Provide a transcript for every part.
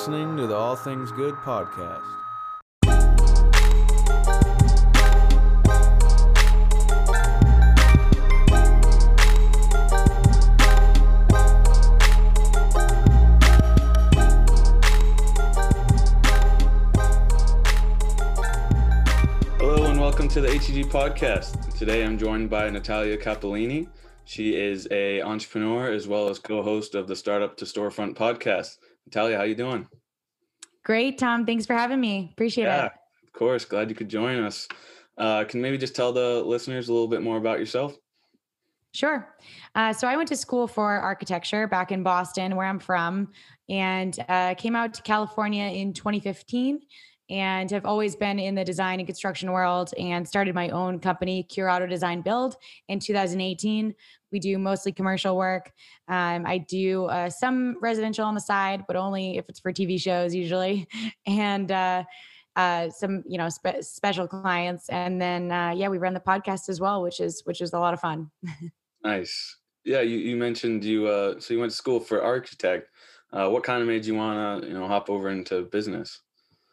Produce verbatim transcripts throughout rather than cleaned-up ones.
listening to the All Things Good podcast. Hello and welcome to the H E G podcast. Today I'm joined by Natalia Cappellini. She is a entrepreneur as well as co-host of the Startup to Storefront podcast. Natalia, how you doing? Great, Tom. Thanks for having me. Appreciate yeah, it. Of course. Glad you could join us. Uh, can you maybe just tell the listeners a little bit more about yourself? Sure. Uh, so I went to school for architecture back in Boston, where I'm from, and uh, came out to California in twenty fifteen and have always been in the design and construction world and started my own company, Cure Auto Design Build, in two thousand eighteen. We do mostly commercial work. Um, I do uh, some residential on the side, but only if it's for T V shows usually. And uh, uh, some, you know, spe- special clients. And then, uh, yeah, we run the podcast as well, which is, which is a lot of fun. Nice. Yeah. You, you mentioned you, uh, so you went to school for architect. Uh, what kind of made you want to, you know, hop over into business?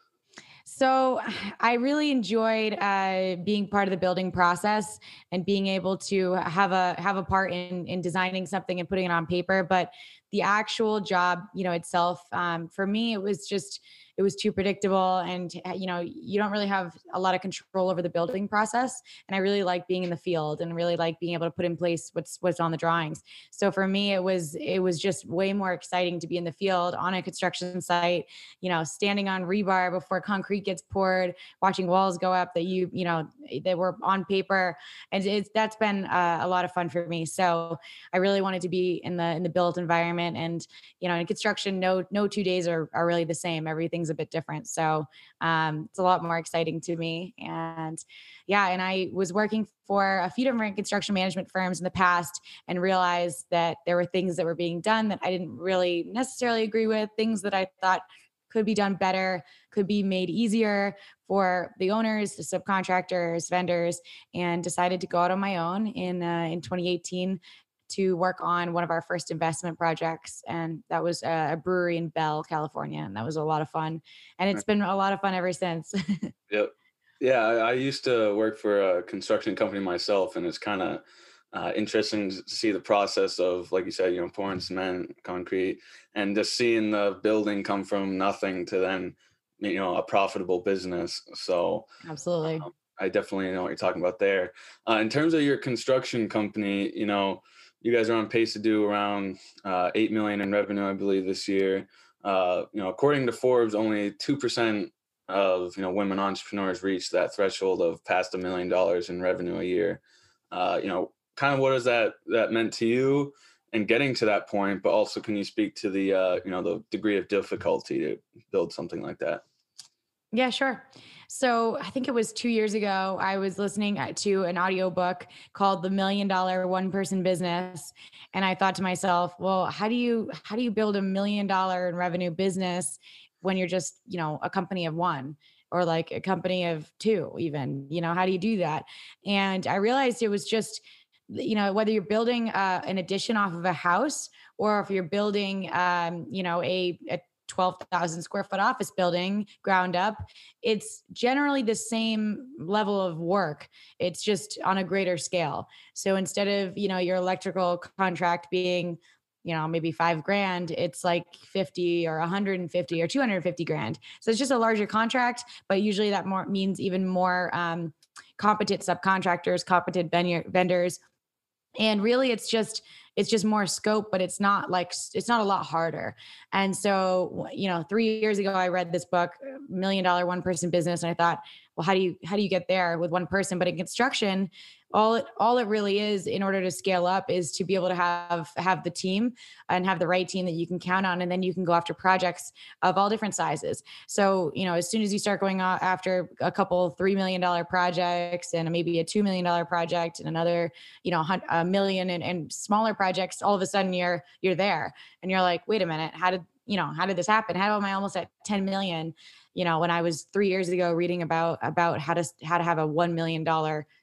So I really enjoyed uh, being part of the building process and being able to have a have a part in in designing something and putting it on paper. But the actual job, you know, itself, um, for me, it was just it was too predictable, and you know, you don't really have a lot of control over the building process. And I really like being in the field and really like being able to put in place what's what's on the drawings. So for me, it was it was just way more exciting to be in the field on a construction site, you know, standing on rebar before concrete gets poured, watching walls go up that you, you know, that were on paper. And it's, that's been uh, a lot of fun for me. So I really wanted to be in the, in the built environment. And, you know, in construction, no, no two days are, are really the same. Everything's a bit different. So um, it's a lot more exciting to me. And yeah, and I was working for a few different construction management firms in the past and realized that there were things that were being done that I didn't really necessarily agree with, things that I thought could be done better, could be made easier for the owners, the subcontractors, vendors, and decided to go out on my own in uh, in twenty eighteen to work on one of our first investment projects. And that was a, a brewery in Bell, California. And that was a lot of fun. And it's been a lot of fun ever since. Yep. Yeah, I, I used to work for a construction company myself, and it's kind of uh, interesting to see the process of, like you said, you know, pouring cement, concrete, and just seeing the building come from nothing to then, you know, a profitable business. So Absolutely. Um, I definitely know what you're talking about there. Uh, in terms of your construction company, you know, you guys are on pace to do around uh, eight million in revenue, I believe, this year. Uh, you know, according to Forbes, only two percent of, you know, women entrepreneurs reach that threshold of past a million dollars in revenue a year. Uh, you know, kind of what has that that meant to you and getting to that point, but also can you speak to the, uh, you know, the degree of difficulty to build something like that? Yeah, sure. So I think it was two years ago, I was listening to an audiobook called The Million Dollar One Person Business. And I thought to myself, well, how do you, how do you build a million dollar in revenue business when you're just, you know, a company of one or like a company of two even, you know, how do you do that? And I realized it was just, you know, whether you're building uh, an addition off of a house or if you're building, um, you know, a, a twelve thousand square foot office building ground up, it's generally the same level of work. It's just on a greater scale. So instead of, you know, your electrical contract being, you know, maybe five grand, it's like fifty or one hundred fifty or two hundred fifty grand. So it's just a larger contract, but usually that more means even more um, competent subcontractors, competent vendors. And really it's just, it's just more scope, but it's not like, it's not a lot harder. And so, you know, three years ago, I read this book, Million Dollar One Person Business. And I thought, well, how do you, how do you get there with one person? But in construction, all it, all it really is in order to scale up is to be able to have, have the team and have the right team that you can count on. And then you can go after projects of all different sizes. So, you know, as soon as you start going after a couple three million dollars projects and maybe a two million dollars project and another, you know, a million and, and smaller projects, all of a sudden you're, you're there and you're like, wait a minute, how did, you know, how did this happen? How am I almost at ten million? You know, when I was three years ago reading about, about how to, how to have a one million dollars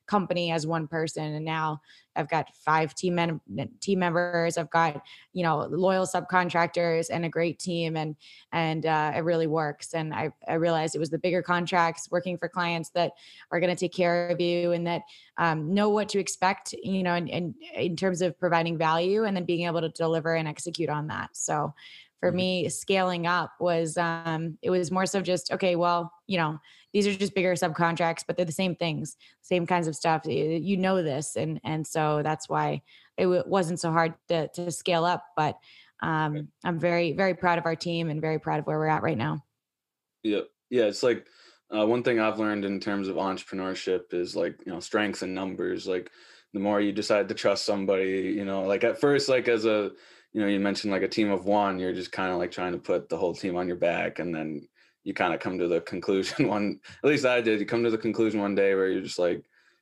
company as one person. And now I've got five team men, team members. I've got, you know, loyal subcontractors and a great team, and and uh, it really works. And I I realized it was the bigger contracts, working for clients that are going to take care of you and that um, know what to expect, you know, and, and in terms of providing value, and then being able to deliver and execute on that. So for Mhm. me, scaling up was um, it was more so just, okay, well, you know, these are just bigger subcontracts, but they're the same things, same kinds of stuff. You you know this, and and so that's why it w- wasn't so hard to to scale up. But um, I'm very very proud of our team and very proud of where we're at right now. Yeah. Yeah. It's like uh, one thing I've learned in terms of entrepreneurship is like, you know, strength in numbers. Like the more you decide to trust somebody, you know, like at first, like as a, you know, you mentioned like a team of one, you're just kind of like trying to put the whole team on your back. And then you kind of come to the conclusion one, at least I did, you come to the conclusion one day where you're just like,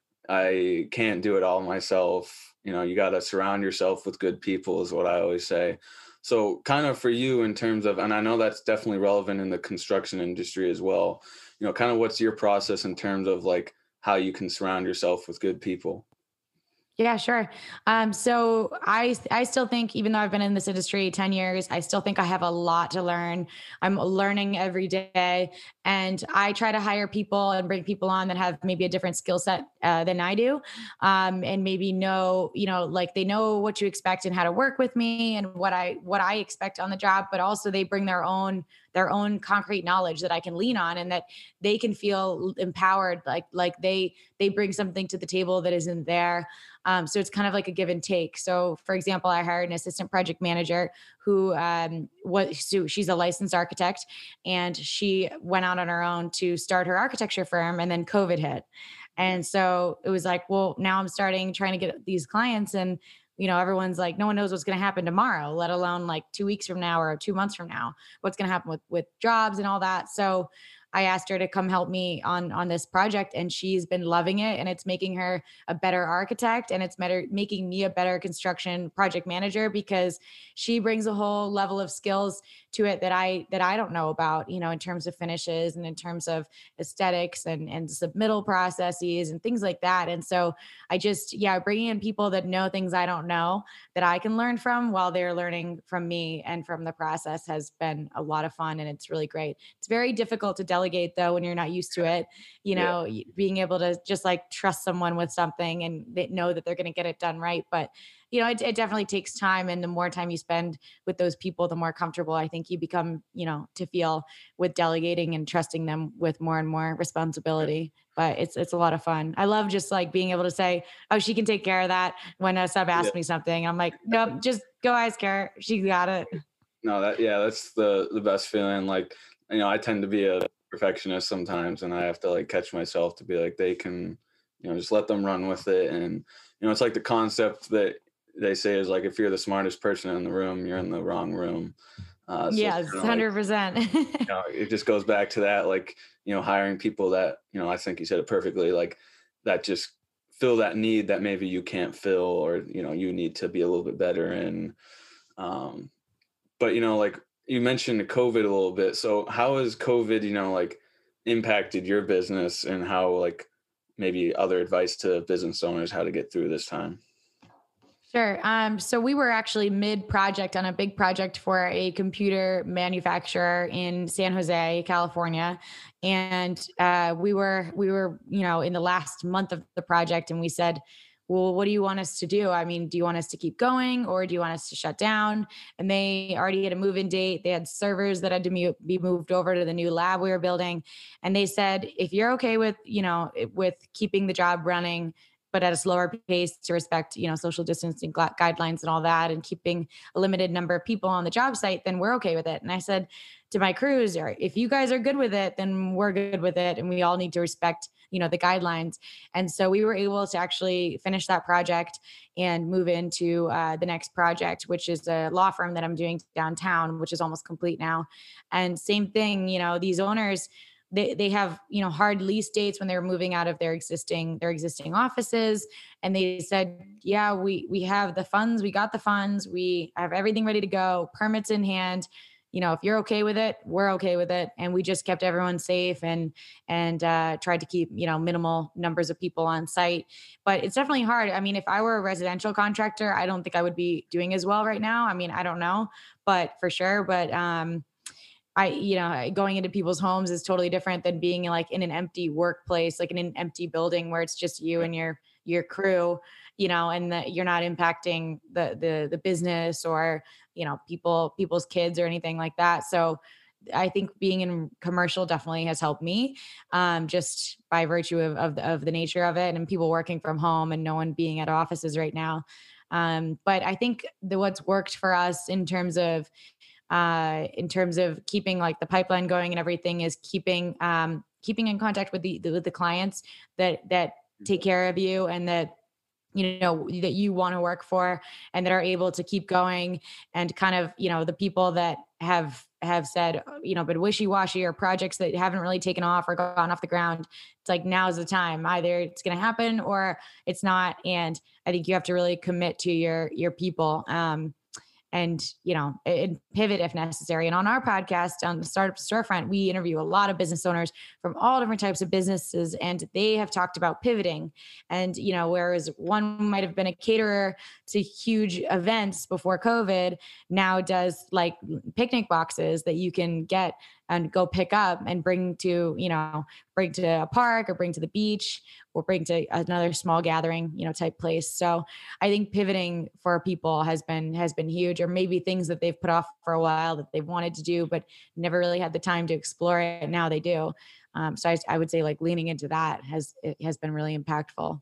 I can't do it all myself. You know, you got to surround yourself with good people, is what I always say. So, kind of for you, in terms of, and I know that's definitely relevant in the construction industry as well, you know, kind of what's your process in terms of like how you can surround yourself with good people? Yeah, sure. Um, so I I still think, even though I've been in this industry ten years, I still think I have a lot to learn. I'm learning every day, and I try to hire people and bring people on that have maybe a different skill set uh, than I do, um, and maybe know, you know, like they know what to expect and how to work with me and what I what I expect on the job, but also they bring their own their own concrete knowledge that I can lean on, and that they can feel empowered, like like they they bring something to the table that isn't there. Um, so it's kind of like a give and take. So, for example, I hired an assistant project manager who um, was so she's a licensed architect, and she went out on her own to start her architecture firm, and then COVID hit, and so it was like, well, now I'm starting trying to get these clients, and you know, everyone's like, no one knows what's going to happen tomorrow, let alone like two weeks from now or two months from now, what's going to happen with with jobs and all that. So I asked her to come help me on on this project, and she's been loving it, and it's making her a better architect, and it's better making me a better construction project manager, because she brings a whole level of skills to it that I that I don't know about, you know, in terms of finishes and in terms of aesthetics and and submittal processes and things like that. And so I just, yeah, bringing in people that know things I don't know, that I can learn from while they're learning from me and from the process, has been a lot of fun, and it's really great. It's very difficult to delegate though when you're not used to it. You Yeah. know, being able to just like trust someone with something and they know that they're going to get it done right. But you know, it, it definitely takes time, and the more time you spend with those people, the more comfortable I think you become, you know, to feel with delegating and trusting them with more and more responsibility. But it's it's a lot of fun. I love just like being able to say, "Oh, she can take care of that." When a sub Yeah. asks me something, I'm like, "Nope, just go ask her. She got it." No, that, yeah, that's the the best feeling. Like, you know, I tend to be a perfectionist sometimes, and I have to like catch myself to be like, they can, you know, just let them run with it. And you know, it's like the concept that they say is like, if you're the smartest person in the room, you're in the wrong room. Uh, so it's Yes, kind of like, one hundred percent. you know, it just goes back to that, like, you know, hiring people that, you know, I think you said it perfectly, like that just fill that need that maybe you can't fill, or you know, you need to be a little bit better in. Um, but you know, like you mentioned COVID a little bit. So how has COVID, you know, like impacted your business, and how like maybe other advice to business owners how to get through this time? Sure. Um, so we were actually mid project on a big project for a computer manufacturer in San Jose, California, and uh, we were we were you know in the last month of the project, and we said, well, what do you want us to do? I mean, do you want us to keep going, or do you want us to shut down? And they already had a move-in date. They had servers that had to mu- be moved over to the new lab we were building, and they said, if you're okay with you know with keeping the job running, but at a slower pace to respect, you know, social distancing gu- guidelines and all that, and keeping a limited number of people on the job site, then we're okay with it. And I said to my crews, "All right, if you guys are good with it, then we're good with it. And we all need to respect, you know, the guidelines." And so we were able to actually finish that project and move into uh, the next project, which is a law firm that I'm doing downtown, which is almost complete now. And same thing, you know, these owners, they they have you know hard lease dates when they're moving out of their existing their existing offices, and they said, yeah, we we have the funds, we got the funds, we have everything ready to go, permits in hand, you know, if you're okay with it, we're okay with it. And we just kept everyone safe and, and, uh, tried to keep, you know, minimal numbers of people on site, but it's definitely hard. I mean, if I were a residential contractor, I don't think I would be doing as well right now. I mean, I don't know, but for sure. But, um, I, you know, going into people's homes is totally different than being like in an empty workplace, like in an empty building where it's just you and your your crew, you know, and that you're not impacting the the the business or, you know, people people's kids or anything like that. So I think being in commercial definitely has helped me, um, just by virtue of of the, of the nature of it and people working from home and no one being at offices right now. Um, but I think the what's worked for us in terms of uh, in terms of keeping like the pipeline going and everything is keeping um, keeping in contact with the, the with the clients that that take care of you and that you know that you want to work for and that are able to keep going and kind of you know the people that have have said you know been wishy-washy or projects that haven't really taken off or gone off the ground. It's like now's the time, either it's going to happen or it's not. And I think you have to really commit to your your people, um and you know and pivot if necessary. And on our podcast on the Startup Storefront, we interview a lot of business owners from all different types of businesses, and they have talked about pivoting. And you know whereas one might have been a caterer to huge events before COVID, now does like picnic boxes that you can get and go pick up and bring to you know bring to a park or bring to the beach or bring to another small gathering you know type place. So I think pivoting for people has been has been huge, or maybe things that they've put off for a while that they've wanted to do but never really had the time to explore it. Now they do. Um, so I, I would say like leaning into that has it has been really impactful.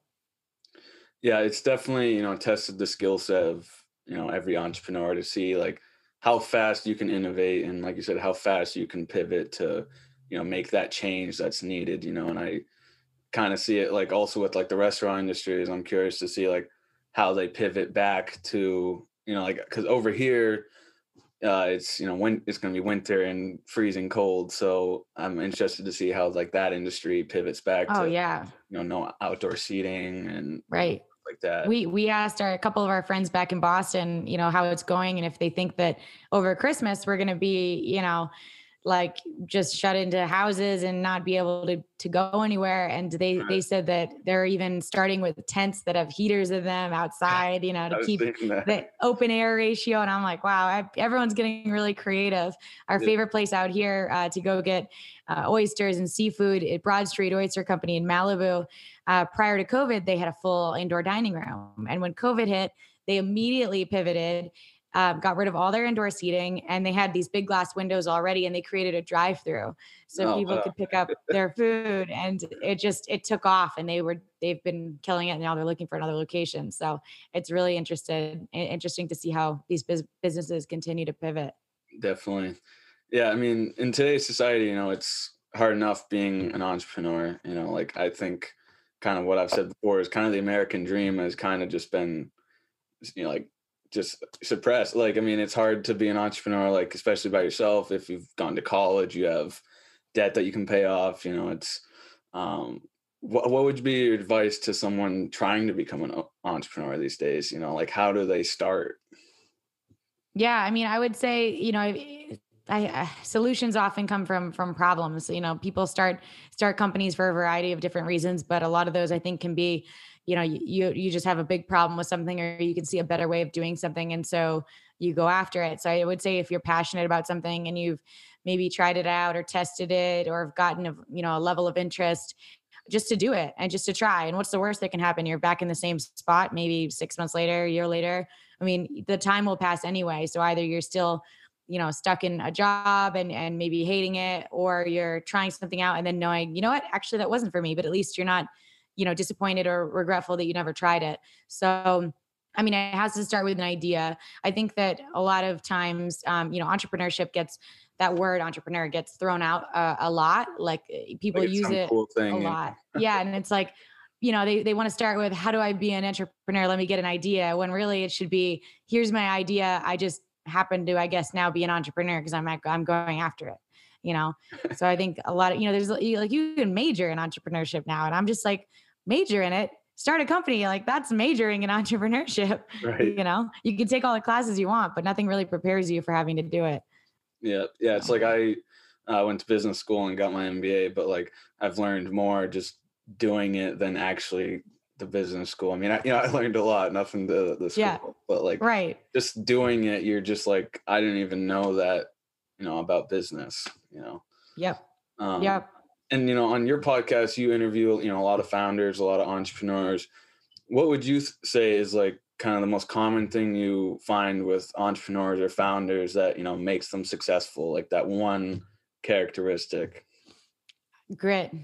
Yeah, it's definitely, you know, tested the skill set of, you know, every entrepreneur to see like how fast you can innovate and like you said, how fast you can pivot to, you know, make that change that's needed, you know, and I kind of see it like also with like the restaurant industry is I'm curious to see like how they pivot back to, you know, like, cause over here, uh, it's, you know, when it's going to be winter and freezing cold. So I'm interested to see how like that industry pivots back Oh to, yeah. you know, no outdoor seating and you know, Right. like that. We we asked our a couple of our friends back in Boston, you know, how it's going and if they think that over Christmas we're going to be, you know, like just shut into houses and not be able to to go anywhere. And they they said that they're even starting with tents that have heaters in them outside, you know, I to was keep thinking that. the open air ratio. And I'm like, wow, I, everyone's getting really creative. Our Yeah. favorite place out here uh, to go get uh, oysters and seafood at Broad Street Oyster Company in Malibu. Uh, prior to COVID, they had a full indoor dining room, and when COVID hit, they immediately pivoted, um, got rid of all their indoor seating, and they had these big glass windows already, and they created a drive-through so Oh, people wow. could pick up their food, and it just it took off, and they were they've been killing it. And now they're looking for another location, so it's really interested interesting to see how these bus- businesses continue to pivot. Definitely. Yeah. I mean, in today's society, you know, it's hard enough being an entrepreneur. You know, like I think kind of what I've said before is kind of the American dream has kind of just been, you know, like just suppressed. Like, I mean, it's hard to be an entrepreneur, like, especially by yourself. If you've gone to college, you have debt that you can pay off, you know, it's, um, what, what would be your advice to someone trying to become an o- entrepreneur these days? You know, like how do they start? Yeah, I mean, I would say, you know, I, I, solutions often come from from problems. You know, people start start companies for a variety of different reasons, but a lot of those I think can be, you know, you you just have a big problem with something, or you can see a better way of doing something, and so you go after it. So I would say if you're passionate about something and you've maybe tried it out or tested it or have gotten a you know a level of interest, just to do it and just to try. And what's the worst that can happen? You're back in the same spot, maybe six months later, a year later. I mean, the time will pass anyway. So either you're still, you know, stuck in a job and, and maybe hating it, or you're trying something out and then knowing, you know what, actually that wasn't for me, but at least you're not, you know, disappointed or regretful that you never tried it. So, I mean, it has to start with an idea. I think that a lot of times, um, you know, entrepreneurship gets that word entrepreneur gets thrown out uh, a lot. Like uh, people Like it's use some it cool a thing. And lot. Yeah. And it's like, you know, they, they want to start with, how do I be an entrepreneur? Let me get an idea. When really it should be, here's my idea. I just happen to, I guess, now be an entrepreneur because I'm, I'm going after it, you know? So I think a lot of, you know, there's like, you can major in entrepreneurship now. And I'm just like, major in it, start a company. Like that's majoring in entrepreneurship. right. You know, you can take all the classes you want, but nothing really prepares you for having to do it. Yeah. Yeah. It's So, like I uh, went to business school and got my M B A, but like I've learned more just doing it than actually the business school. I mean, I, you know, I learned a lot, nothing to the yeah, school, but like right. just doing it, you're just like, I didn't even know that, you know, about business, you know. Yep. Um, Yep. and, you know, on your podcast, you interview, you know, a lot of founders, a lot of entrepreneurs. What would you th- say is like kind of the most common thing you find with entrepreneurs or founders that, you know, makes them successful? Like that one characteristic? Grit.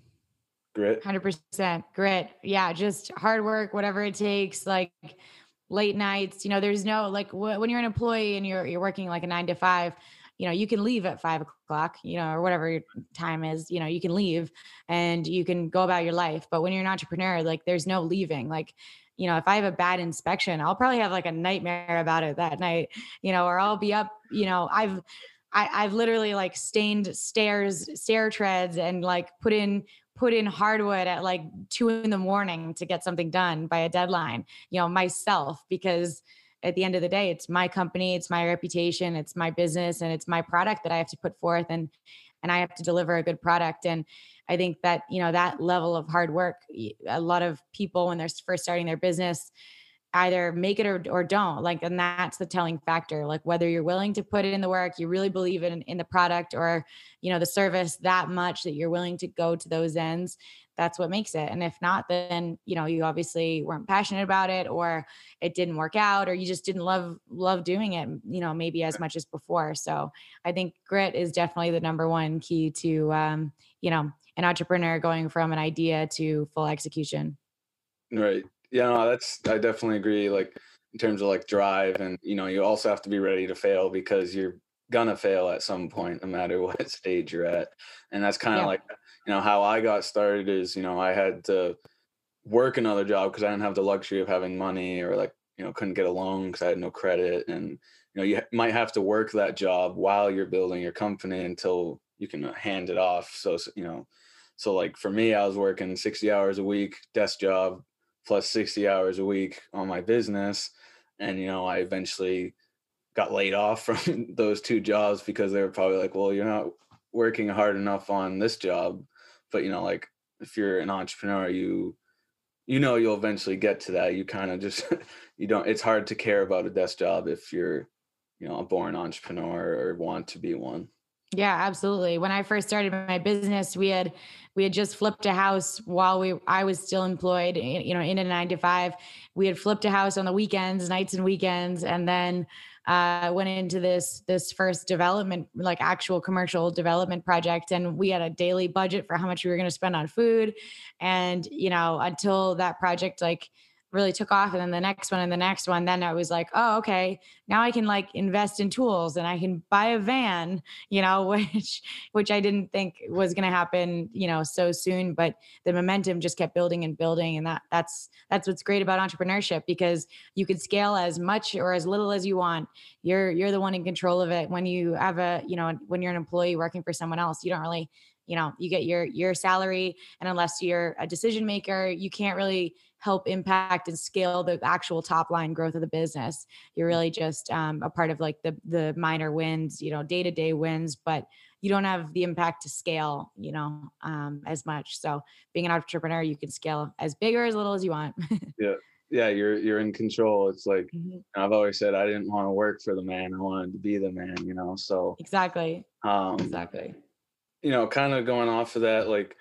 Grit. one hundred percent grit. Yeah, just hard work, whatever it takes, like late nights. You know, there's no like wh- when you're an employee and you're you're working like a nine to five, you know, you can leave at five o'clock, you know, or whatever your time is, you know, you can leave and you can go about your life. But when you're an entrepreneur, like there's no leaving. Like, you know, if I have a bad inspection, I'll probably have like a nightmare about it that night, you know, or I'll be up, you know, I've I, I've literally like stained stairs, stair treads and like put in put in hardwood at like two in the morning to get something done by a deadline, you know, myself, because at the end of the day, it's my company, it's my reputation, it's my business, and it's my product that I have to put forth and and I have to deliver a good product. And I think that, you know, that level of hard work, a lot of people when they're first starting their business either make it or, or don't, like, and that's the telling factor, like whether you're willing to put it in the work, you really believe in, in the product or, you know, the service that much that you're willing to go to those ends. That's what makes it. And if not, then, you know, you obviously weren't passionate about it, or it didn't work out, or you just didn't love, love doing it, you know, maybe as much as before. So I think grit is definitely the number one key to, um, you know, an entrepreneur going from an idea to full execution. Right. Yeah, no, that's, I definitely agree. Like in terms of like drive, and, you know, you also have to be ready to fail because you're gonna fail at some point, no matter what stage you're at. And that's kind of Yeah. like, you know, how I got started is, you know, I had to work another job because I didn't have the luxury of having money, or like, you know, couldn't get a loan because I had no credit. And, you know, you might have to work that job while you're building your company until you can hand it off. So, you know, so like for me, I was working sixty hours a week, desk job, plus sixty hours a week on my business. And, you know, I eventually got laid off from those two jobs because they were probably like, well, you're not working hard enough on this job. But, you know, like if you're an entrepreneur, you, you know, you'll eventually get to that. You kind of just, you don't, it's hard to care about a desk job if you're, you know, a born entrepreneur or want to be one. Yeah, absolutely. When I first started my business, we had we had just flipped a house while we I was still employed, you know, in a nine to five. We had flipped a house on the weekends, nights and weekends, and then uh, went into this this first development, like actual commercial development project. And we had a daily budget for how much we were going to spend on food, and you know, until that project like really took off, and then the next one and the next one, then I was like, oh, okay, now I can like invest in tools and I can buy a van, you know, which which I didn't think was going to happen, you know, so soon, but the momentum just kept building and building. And that that's that's what's great about entrepreneurship, because you can scale as much or as little as you want. You're you're the one in control of it. When you have a, you know, when you're an employee working for someone else, you don't really, you know, you get your your salary, and unless you're a decision maker, you can't really help impact and scale the actual top line growth of the business. You're really just um, a part of like the the minor wins, you know, day to day wins, but you don't have the impact to scale, you know, um, as much. So being an entrepreneur, you can scale as big or as little as you want. Yeah. Yeah. You're, you're in control. It's like, Mhm. I've always said, I didn't want to work for the man. I wanted to be the man, you know? So, Exactly. um, Exactly. you know, kind of going off of that, like,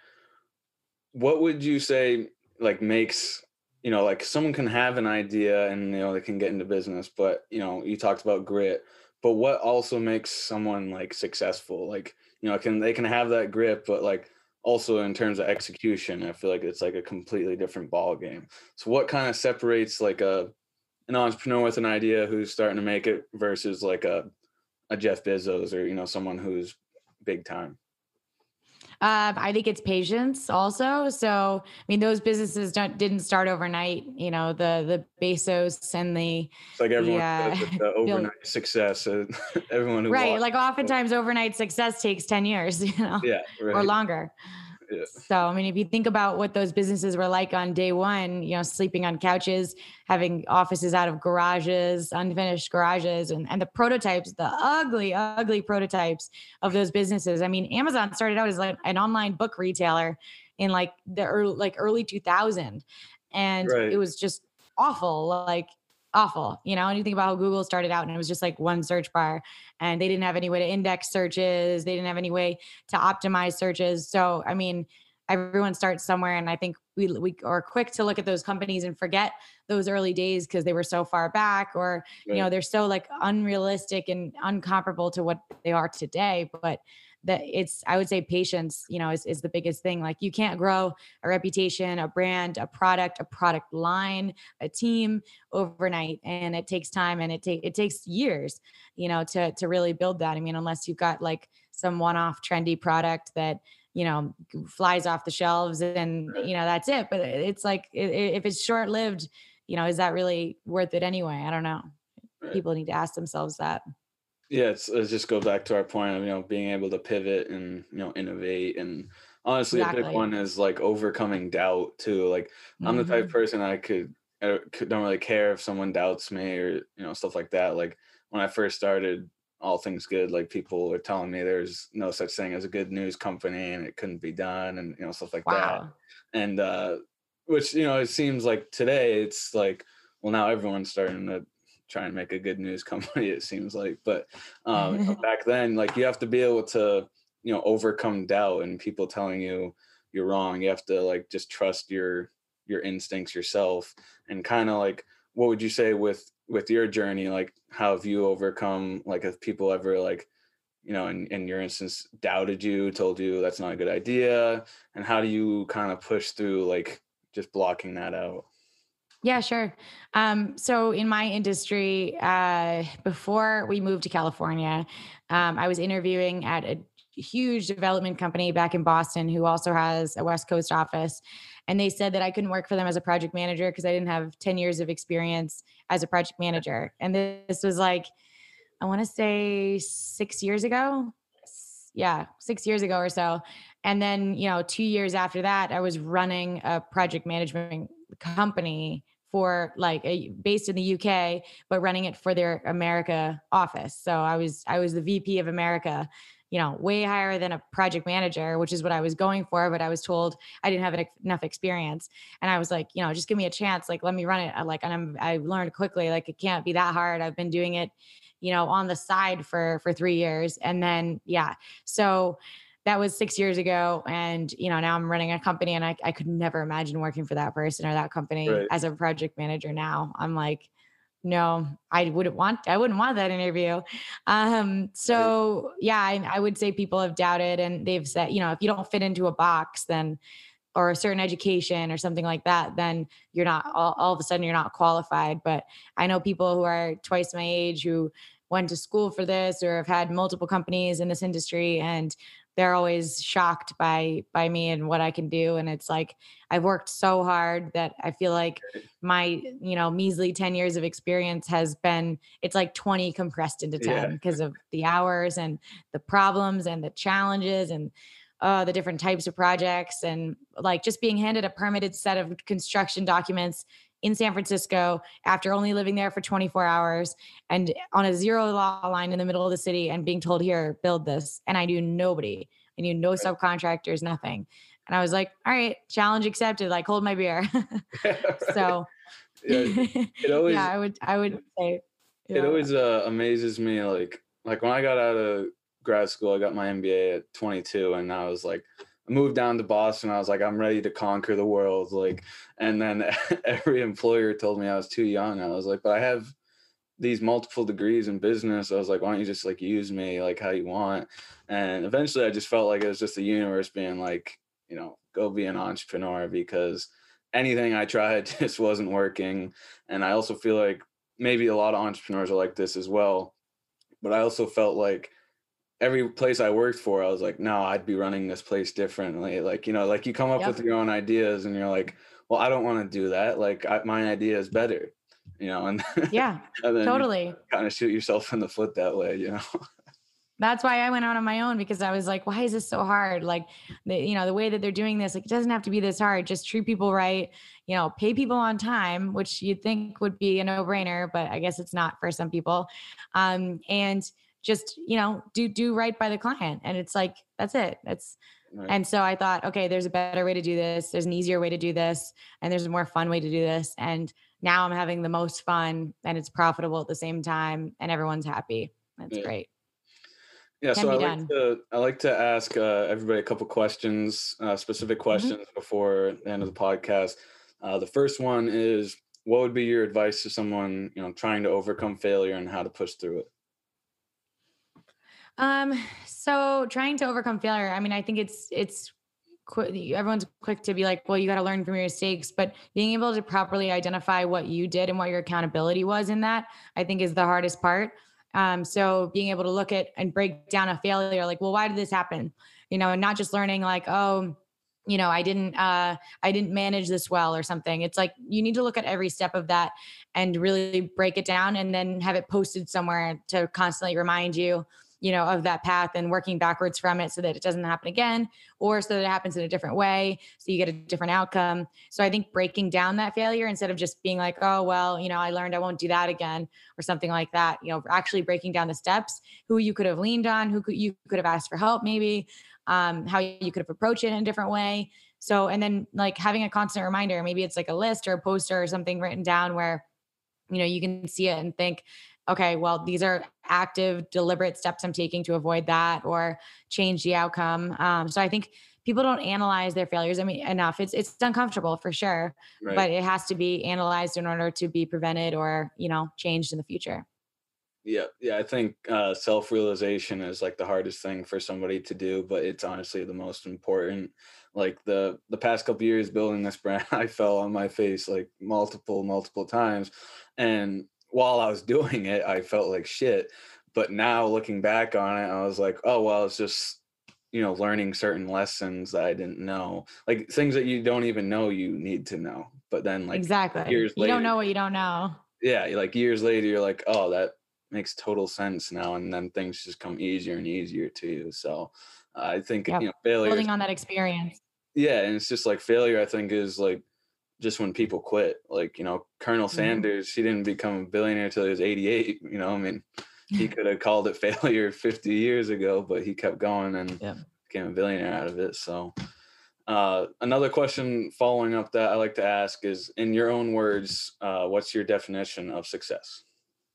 what would you say, like, makes, you know, like someone can have an idea and, you know, they can get into business, but, you know, you talked about grit, but what also makes someone like successful? Like, you know, can, they can have that grit, but like also in terms of execution, I feel like it's like a completely different ball game. So what kind of separates like a, an entrepreneur with an idea who's starting to make it versus like a, a Jeff Bezos, or, you know, someone who's big time? Um, I think it's patience also. So, I mean, those businesses don't didn't start overnight. You know, the the Bezos and the It's like the everyone says uh, with the Bill, overnight success, uh, everyone who right? walks. Like oftentimes overnight success takes ten years, you know, Yeah, or right. longer. Yeah. So, I mean, if you think about what those businesses were like on day one, you know, sleeping on couches, having offices out of garages, unfinished garages, and, and the prototypes, the ugly, ugly prototypes of those businesses. I mean, Amazon started out as like an online book retailer in like the early, like early two thousand. And it Right. was just awful, like awful, you know, and you think about how Google started out and it was just like one search bar and they didn't have any way to index searches. They didn't have any way to optimize searches. So, I mean, everyone starts somewhere. And I think we, we are quick to look at those companies and forget those early days because they were so far back or, you know, Right. they're so like unrealistic and uncomparable to what they are today. But that it's, I would say patience, you know, is, is the biggest thing. Like you can't grow a reputation, a brand, a product, a product line, a team overnight. And it takes time and it take it takes years, you know, to to really build that. I mean, unless you've got like some one-off trendy product that, you know, flies off the shelves and, Right. you know, that's it. But it's like i- i- if it's short-lived, you know, is that really worth it anyway? I don't know. Right. People need to ask themselves that. Yeah, it's, it just go back to our point of, you know, being able to pivot and, you know, innovate. And honestly, a big Exactly. one is like overcoming doubt too. Like I'm the type of Hmm. person I could, I could don't really care if someone doubts me or, you know, stuff like that. Like when I first started All Things Good, like people were telling me there's no such thing as a good news company and it couldn't be done and, you know, stuff like that. Wow. And, uh, which, you know, it seems like today it's like, well, now everyone's starting to try and make a good news company, it seems like. But um, you know, back then, like you have to be able to, you know, overcome doubt and people telling you you're wrong. You have to like just trust your your instincts yourself. And kind of like, what would you say with with your journey? Like, how have you overcome? Like, have people ever like, you know, in, in your instance, doubted you, told you that's not a good idea? And how do you kind of push through like just blocking that out? Yeah, sure. Um, so in my industry, uh, before we moved to California, um, I was interviewing at a huge development company back in Boston who also has a West Coast office. And they said that I couldn't work for them as a project manager because I didn't have ten years of experience as a project manager. And this was like, I want to say six years ago. S- Yeah, six years ago or so. And then, you know, two years after that, I was running a project management company for like a, based in the U K, but running it for their America office. So I was I was the V P of America, you know, way higher than a project manager, which is what I was going for. But I was told I didn't have enough experience, and I was like, you know, just give me a chance, like let me run it. I like, and I'm I learned quickly, like it can't be that hard. I've been doing it, you know, on the side for for three years, and then yeah, so that was six years ago. And, you know, now I'm running a company and I, I could never imagine working for that person or that company Right. as a project manager now. I'm like, no, I wouldn't want, I wouldn't want that interview. Um, Right. so yeah, I, I would say people have doubted and they've said, you know, if you don't fit into a box, then, or a certain education or something like that, then you're not all, all of a sudden you're not qualified. But I know people who are twice my age who went to school for this or have had multiple companies in this industry and they're always shocked by by me and what I can do. And it's like I've worked so hard that I feel like my, you know, measly ten years of experience has been, it's like twenty compressed into Yeah. ten because of the hours and the problems and the challenges and uh, the different types of projects and like just being handed a permitted set of construction documents in San Francisco after only living there for twenty-four hours and on a zero law line in the middle of the city and being told, here, build this. And I knew nobody. I knew no subcontractors, nothing. And I was like, all right, challenge accepted, like hold my beer. Right. So Yeah. It yeah, always I would I would say, it yeah. always uh, amazes me like like when I got out of grad school, I got my M B A at twenty-two and I was like I moved down to Boston. I was like I'm ready to conquer the world like and then every employer told me I was too young. I was like, but I have these multiple degrees in business. I was like, why don't you just like use me like how you want? And eventually I just felt like it was just the universe being like, you know, go be an entrepreneur because anything I tried just wasn't working. And I also feel like maybe a lot of entrepreneurs are like this as well. But I also felt like every place I worked for, I was like, no, I'd be running this place differently. Like, you know, like you come up with Yep. your own ideas and you're like, well, I don't want to do that. Like I, my idea is better, you know, and, Yeah, and then you totally. kind of shoot yourself in the foot that way, you know? That's why I went out on my own, because I was like, why is this so hard? Like, the, you know, the way that they're doing this, like, it doesn't have to be this hard. Just treat people right, you know, pay people on time, which you'd think would be a no brainer, but I guess it's not for some people. Um, and just, you know, do, do right by the client. And it's like, that's it. That's, Right. and so I thought, okay, there's a better way to do this. There's an easier way to do this. And there's a more fun way to do this. And now I'm having the most fun, and it's profitable at the same time, and everyone's happy. That's Yeah. great. Yeah, Can so I be like done. to I like to ask uh, everybody a couple questions, uh, specific Mhm. questions before the end of the podcast. Uh, the first one is, what would be your advice to someone, you know, trying to overcome failure and how to push through it? Um, so trying to overcome failure, I mean, I think it's it's qu- everyone's quick to be like, well, you got to learn from your mistakes, but being able to properly identify what you did and what your accountability was in that, I think is the hardest part. Um, so being able to look at and break down a failure, like, well, why did this happen? You know, and not just learning like, oh, you know, I didn't, uh, I didn't manage this well or something. It's like, you need to look at every step of that and really break it down, and then have it posted somewhere to constantly remind you, you know, of that path, and working backwards from it so that it doesn't happen again, or so that it happens in a different way, so you get a different outcome. So I think breaking down that failure, instead of just being like, oh, well, you know, I learned I won't do that again or something like that, you know, actually breaking down the steps, who you could have leaned on, who could, you could have asked for help maybe, um, how you could have approached it in a different way. So, and then like having a constant reminder, maybe it's like a list or a poster or something written down where, you know, you can see it and think, okay, well, these are active, deliberate steps I'm taking to avoid that or change the outcome. Um, so I think people don't analyze their failures, I mean, enough. It's it's uncomfortable for sure, Right. but it has to be analyzed in order to be prevented or, you know, changed in the future. Yeah, yeah, I think uh, self-realization is like the hardest thing for somebody to do, but it's honestly the most important. Like the the past couple years building this brand, I fell on my face like multiple, multiple times. And while I was doing it, I felt like shit. But now looking back on it, I was like, oh well, it's just, you know, learning certain lessons that I didn't know. Like things that you don't even know you need to know. But then like Exactly. years You don't later, know what you don't know. yeah, like years later, you're like, oh, that makes total sense now, and then things just come easier and easier to you. So uh, I think you Yep. know failure, is- Building on that experience. yeah, and it's just like failure. I think is like just when people quit. Like you know, Colonel Mhm. Sanders, he didn't become a billionaire till he was eighty-eight. You know, I mean, he could have called it failure fifty years ago, but he kept going and Yep. became a billionaire out of it. So. Uh, another question following up that I like to ask is, in your own words, uh, what's your definition of success?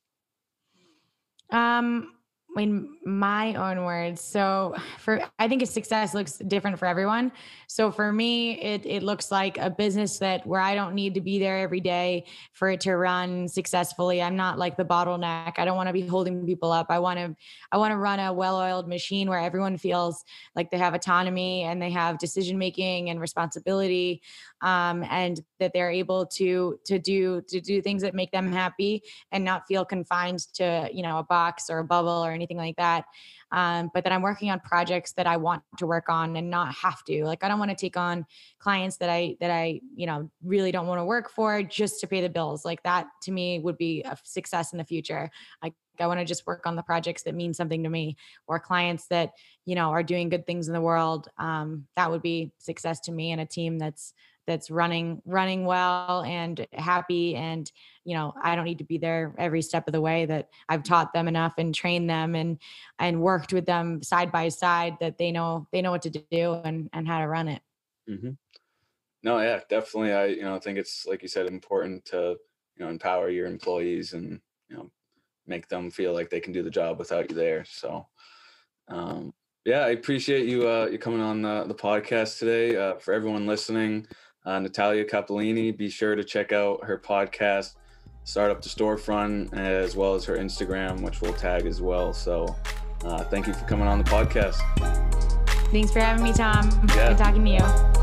Um, in my own words, so for I think a success looks different for everyone. So for me, it it looks like a business that where I don't need to be there every day for it to run successfully. I'm not like the bottleneck. I don't want to be holding people up. I want to I want to run a well-oiled machine where everyone feels like they have autonomy and they have decision making and responsibility, um, and that they're able to to do to do things that make them happy and not feel confined to, you know, a box or a bubble or anything like that. Um, but that I'm working on projects that I want to work on and not have to. Like I don't want to take on clients that I that I, you know, really don't want to work for just to pay the bills. Like that to me would be a success in the future. Like I want to just work on the projects that mean something to me, or clients that, you know, are doing good things in the world. Um, that would be success to me, and a team that's that's running running well and happy, and you know, I don't need to be there every step of the way, that I've taught them enough and trained them and and worked with them side by side, that they know they know what to do and and how to run it. Hmm. No, yeah, definitely. I, you know, think it's like you said, important to, you know, empower your employees and, you know, make them feel like they can do the job without you there. So, um, yeah, I appreciate you, uh, you coming on the, the podcast today. Uh, for everyone listening, uh, Natalia Cappellini, be sure to check out her podcast, Startup to Storefront, as well as her Instagram, which we'll tag as well. So, uh, thank you for coming on the podcast. Thanks for having me, Tom. Yeah. Good talking to you.